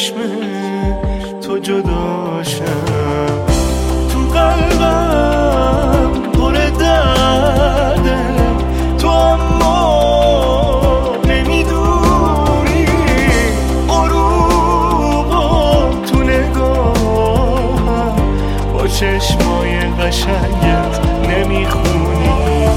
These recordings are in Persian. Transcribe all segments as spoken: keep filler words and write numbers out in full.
چشم تو جداشم. تو قلبم پر درده تو، اما نمیدونی غروبا تو نگاهم با چشمای قشنگت نمیخونی.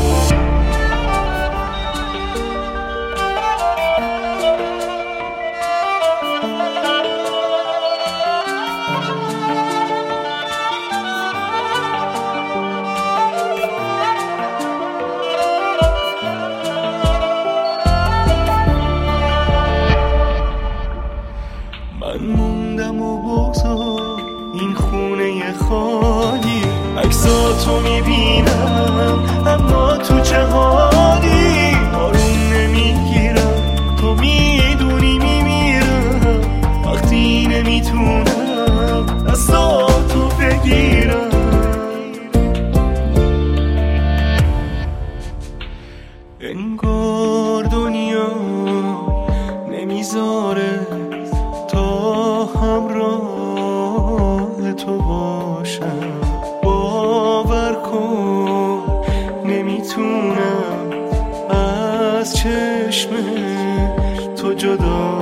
من موندم و بگذار این خونه خالی، عکساتو میبینم اما تو چه حالی. آروم نمیگیرم تو میدونی میمیرم وقتی نمیتونم دستاتو بگیرم. انگار دنیا نمیذاره تا همراه تو باشم. باور کن نمیتونم از چشم تو جدا